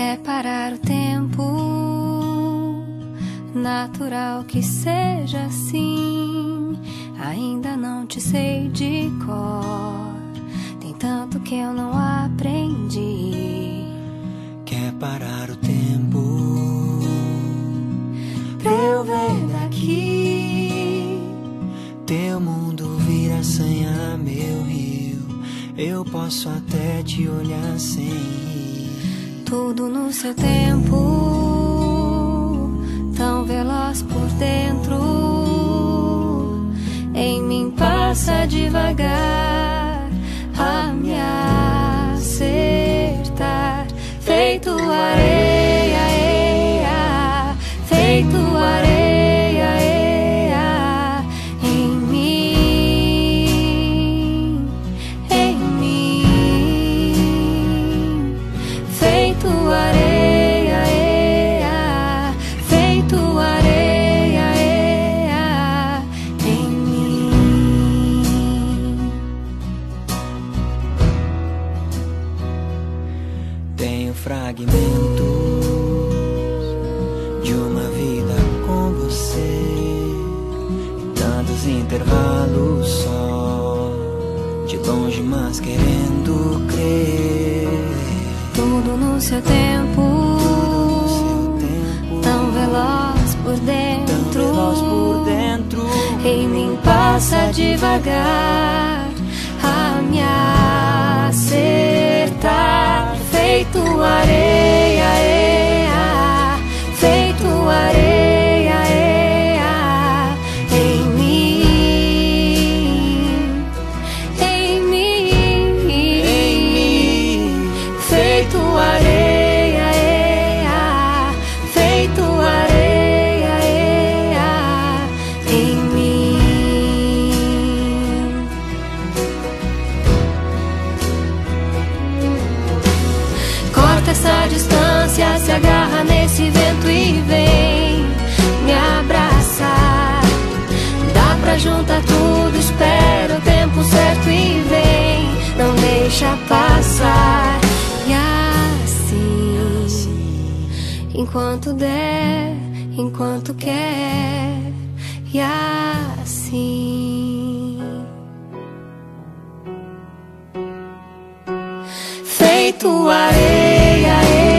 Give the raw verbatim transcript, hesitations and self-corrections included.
Quer parar o tempo, natural que seja assim. Ainda não te sei de cor, tem tanto que eu não aprendi. Quer parar o tempo pra eu ver daqui. Teu mundo vira sanha, meu rio. Eu posso até te olhar sem rir. Tudo no seu tempo, tão veloz por dentro. Em mim passa devagar a me acertar. Feito areia, eia, feito areia, eia, em mim, em mim. Feito areia, eia, feito areia, eia, em mim. Tenho fragmentos de uma vida com você, em tantos intervalos só, de longe mas querendo crer. Tudo no seu tempo, tão veloz por dentro, tão veloz por dentro. Em mim passa devagar a me acertar. Feito areia, eia, feito areia, eia, em mim, em mim, em mim. Feito areia, eia, feito areia, eia, em mim. Corta essa distância, se agarra nesse vento e vem me abraçar. Dá pra juntar tudo, espera o tempo certo e vem, não deixa passar. E assim, enquanto der, enquanto quer, e assim, feito areia,